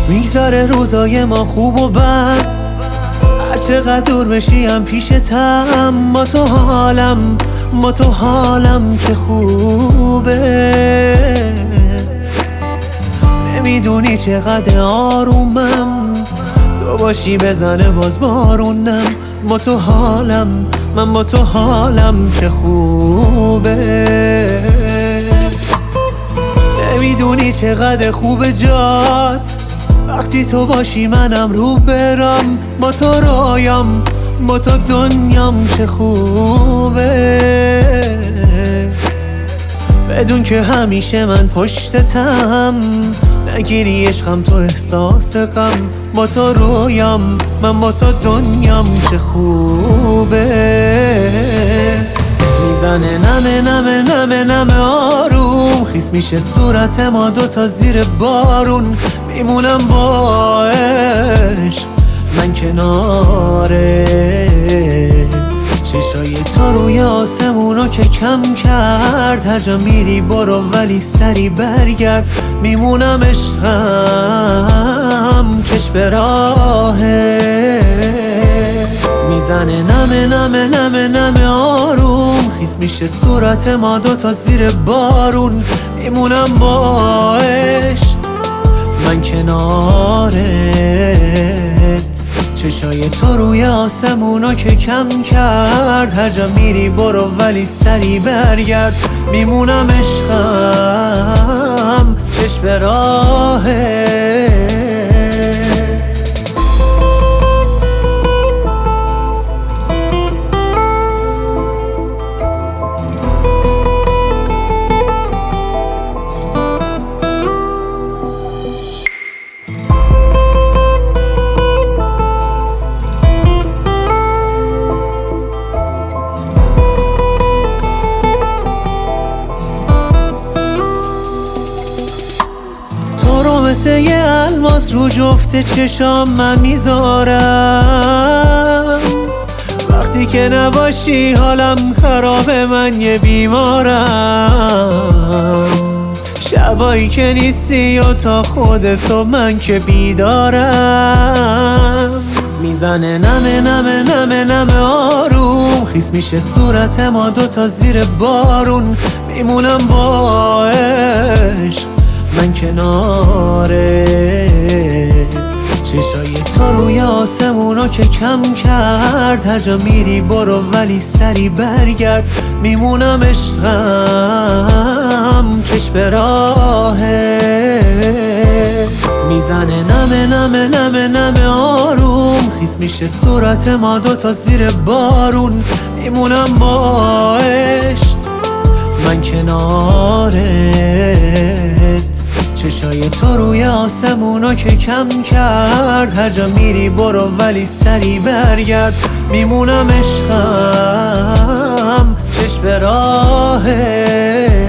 میگذره روزای ما خوب و بد، هر چقدر دور بشیم پیشتم. با تو حالم چه خوبه، نمیدونی چقدر آرومم، تو باشی بزنه باز بارونم. با تو حالم چه خوبه، نمیدونی چقدر خوبه جات، وقتی تو باشی منم رو برم. با تو رویام، با تو دنیام چه خوبه، بدون که همیشه من پشتتم، نگیری عشقم تو احساس غم. با تو رویام، من با تو دنیام چه خوبه. میزنه نمه آروم، خیس میشه صورت ما دوتا زیر بارون. میمونم با عشق من کناره، چشای تو روی آسمونو که کم کرد. هر جا میری برو ولی سری برگرد، میمونم عشقم چشم به راهت. میزنه نمه آروم، خیس میشه صورت ما دوتا زیر بارون. میمونم با عشق من کنارت، چشای تو روی آسمونا که کم کرد. هر جا میری برو ولی سری برگرد، میمونم عشقم چشم به راهت. مثل یه الماس رو جفت چشام من میذارم، وقتی که نباشی حالم خرابه، من یه بیمارم. شبایی که نیستی و تا خود صبح من که بیدارم. میزنه نمه آروم، خیس میشه صورت ما دوتا زیر بارون. میمونم با عشق من کناره، چشای تو روی آسمونو که کم کرد. هر جا میری برو ولی سری برگرد، میمونم عشقم چشم به راهت. میزنه نمه آروم، خیس میشه صورت ما دوتا زیر بارون. میمونم با عشق من کنارت، چشای تو روی آسمونا که کم کرد. هر جا میری برو ولی سری برگرد، میمونم عشقم چشم به راهت.